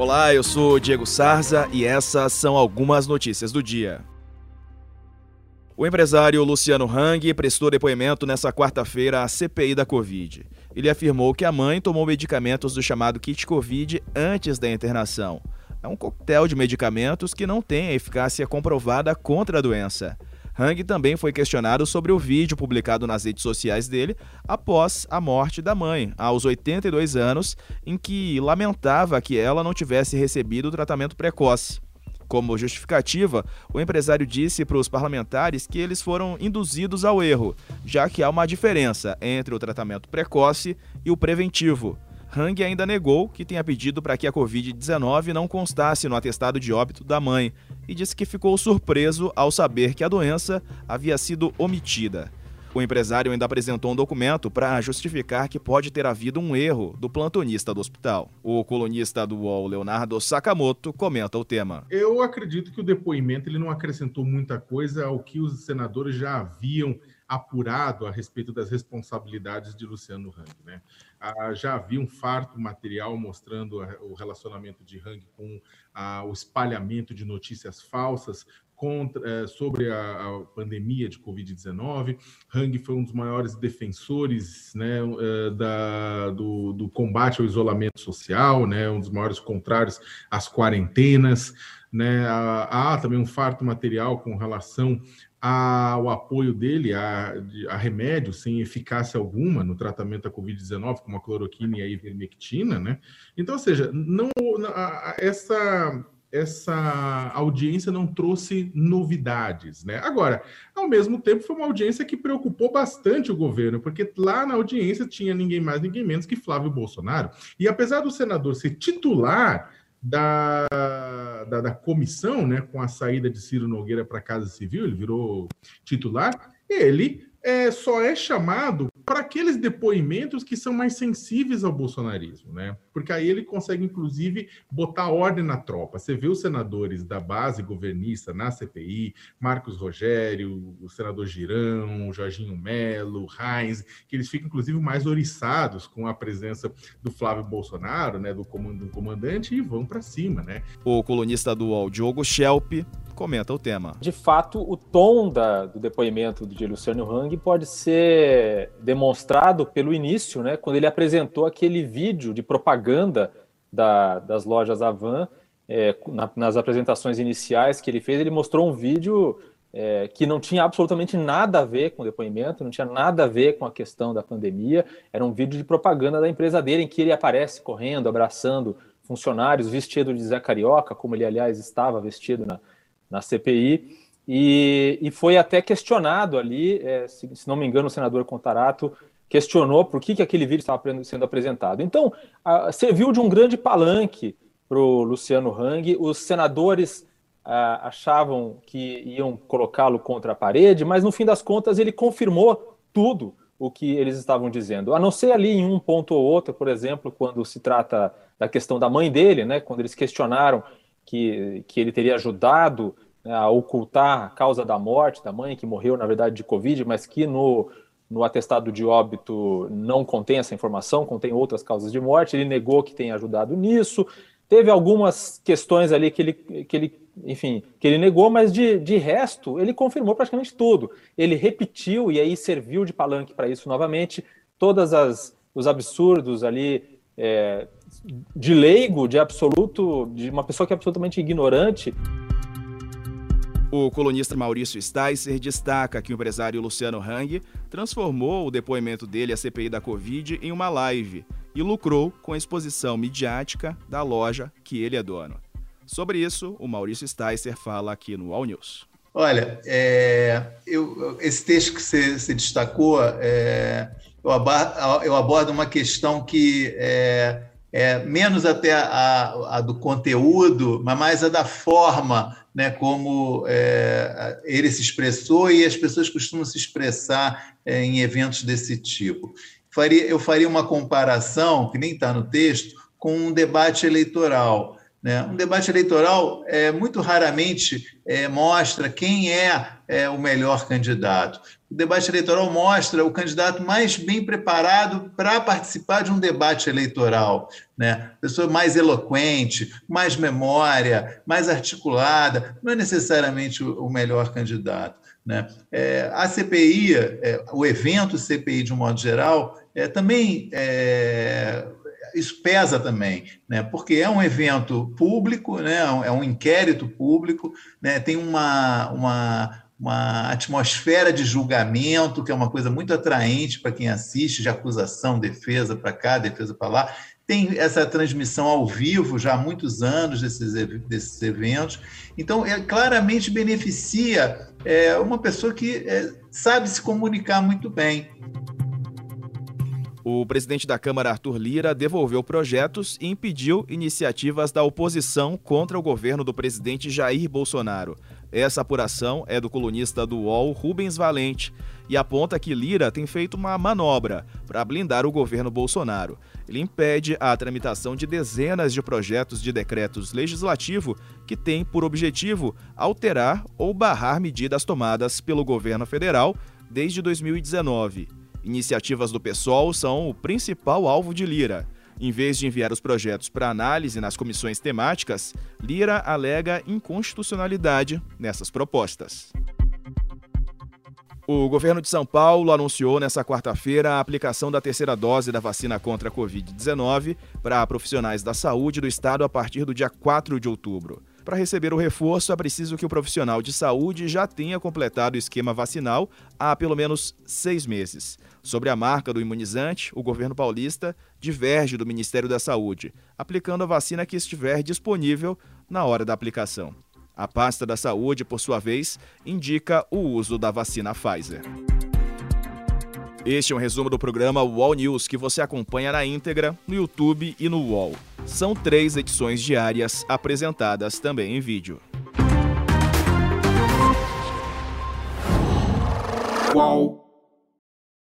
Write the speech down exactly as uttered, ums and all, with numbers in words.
Olá, eu sou Diego Sarza e essas são algumas notícias do dia. O empresário Luciano Hang prestou depoimento nesta quarta-feira à C P I da Covid. Ele afirmou que a mãe tomou medicamentos do chamado kit Covid antes da internação. É um coquetel de medicamentos que não tem eficácia comprovada contra a doença. Hang também foi questionado sobre o vídeo publicado nas redes sociais dele após a morte da mãe, aos oitenta e dois anos, em que lamentava que ela não tivesse recebido o tratamento precoce. Como justificativa, o empresário disse para os parlamentares que eles foram induzidos ao erro, já que há uma diferença entre o tratamento precoce e o preventivo. Hang ainda negou que tenha pedido para que a covid dezenove não constasse no atestado de óbito da mãe e disse que ficou surpreso ao saber que a doença havia sido omitida. O empresário ainda apresentou um documento para justificar que pode ter havido um erro do plantonista do hospital. O colunista do U O L, Leonardo Sakamoto, comenta o tema. Eu acredito que o depoimento ele não acrescentou muita coisa ao que os senadores já haviam apurado a respeito das responsabilidades de Luciano Hang, né? Ah, já havia um farto material mostrando a, o relacionamento de Hang com ah, o espalhamento de notícias falsas contra, eh, sobre a, a pandemia de covid dezenove. Hang foi um dos maiores defensores, né, eh, da, do, do combate ao isolamento social, né, um dos maiores contrários às quarentenas, né? Há, há também um farto material com relação ao apoio dele a, a remédios sem eficácia alguma no tratamento da covid dezenove, como a cloroquina e a ivermectina, né? Então, ou seja, não, a, essa, essa audiência não trouxe novidades, né? Agora, ao mesmo tempo, foi uma audiência que preocupou bastante o governo, porque lá na audiência tinha ninguém mais, ninguém menos que Flávio Bolsonaro. E apesar do senador ser titular Da, da, da comissão, né, com a saída de Ciro Nogueira para a Casa Civil, ele virou titular, ele é, só é chamado para aqueles depoimentos que são mais sensíveis ao bolsonarismo, né? Porque aí ele consegue, inclusive, botar ordem na tropa. Você vê os senadores da base governista na C P I, Marcos Rogério, o senador Girão, Jorginho Melo, Reins, que eles ficam, inclusive, mais oriçados com a presença do Flávio Bolsonaro, né, do comandante, e vão para cima, né? O colunista do U O L, Diogo Schelp, comenta o tema. De fato, o tom da, do depoimento de Luciano Hang pode ser demonstrado pelo início, né, quando ele apresentou aquele vídeo de propaganda da, das lojas Havan, é, na, nas apresentações iniciais que ele fez, ele mostrou um vídeo é, que não tinha absolutamente nada a ver com o depoimento, não tinha nada a ver com a questão da pandemia, era um vídeo de propaganda da empresa dele, em que ele aparece correndo, abraçando funcionários, vestido de Zé Carioca, como ele, aliás, estava vestido na, na C P I, e, e foi até questionado ali, é, se, se não me engano, o senador Contarato questionou por que, que aquele vídeo estava sendo apresentado. Então, a, serviu de um grande palanque para o Luciano Hang. Os senadores a, achavam que iam colocá-lo contra a parede, mas no fim das contas ele confirmou tudo o que eles estavam dizendo, a não ser ali em um ponto ou outro, por exemplo, quando se trata da questão da mãe dele, né, quando eles questionaram que, que ele teria ajudado, né, a ocultar a causa da morte da mãe, que morreu, na verdade, de Covid, mas que no, no atestado de óbito não contém essa informação, contém outras causas de morte. Ele negou que tenha ajudado nisso. Teve algumas questões ali que ele, que ele, enfim, que ele negou, mas de, de resto, ele confirmou praticamente tudo. Ele repetiu, e aí serviu de palanque para isso novamente, todas as os absurdos ali, é, de leigo, de absoluto, de uma pessoa que é absolutamente ignorante. O colunista Maurício Sticer destaca que o empresário Luciano Hang transformou o depoimento dele à C P I da Covid em uma live e lucrou com a exposição midiática da loja que ele é dono. Sobre isso, o Maurício Sticer fala aqui no All News. Olha, é, eu, esse texto que você, você destacou, é, eu, abordo, eu abordo uma questão que é, é menos até a, a do conteúdo, mas mais a da forma, né, como é, ele se expressou e as pessoas costumam se expressar é, em eventos desse tipo. Faria, eu faria uma comparação, que nem está no texto, com um debate eleitoral. Né? Um debate eleitoral é, muito raramente é, mostra quem é, é o melhor candidato. O debate eleitoral mostra o candidato mais bem preparado para participar de um debate eleitoral, né? Pessoa mais eloquente, mais memória, mais articulada, não é necessariamente o melhor candidato, né? É, a C P I, é, o evento C P I de um modo geral, é, também é, isso pesa também, né? Porque é um evento público, né? É um inquérito público, né? Tem uma, uma, uma atmosfera de julgamento, que é uma coisa muito atraente para quem assiste, de acusação, defesa para cá, defesa para lá. Tem essa transmissão ao vivo já há muitos anos desses, desses eventos. Então, é, claramente beneficia é, uma pessoa que é, sabe se comunicar muito bem. O presidente da Câmara, Arthur Lira, devolveu projetos e impediu iniciativas da oposição contra o governo do presidente Jair Bolsonaro. Essa apuração é do colunista do U O L, Rubens Valente, e aponta que Lira tem feito uma manobra para blindar o governo Bolsonaro. Ele impede a tramitação de dezenas de projetos de decretos legislativos que têm por objetivo alterar ou barrar medidas tomadas pelo governo federal desde dois mil e dezenove. Iniciativas do PSOL são o principal alvo de Lira. Em vez de enviar os projetos para análise nas comissões temáticas, Lira alega inconstitucionalidade nessas propostas. O governo de São Paulo anunciou nesta quarta-feira a aplicação da terceira dose da vacina contra a covid dezenove para profissionais da saúde do estado a partir do dia quatro de outubro. Para receber o reforço, é preciso que o profissional de saúde já tenha completado o esquema vacinal há pelo menos seis meses. Sobre a marca do imunizante, o governo paulista diverge do Ministério da Saúde, aplicando a vacina que estiver disponível na hora da aplicação. A pasta da saúde, por sua vez, indica o uso da vacina Pfizer. Este é um resumo do programa U O L News, que você acompanha na íntegra no YouTube e no U O L. São três edições diárias apresentadas também em vídeo. U O L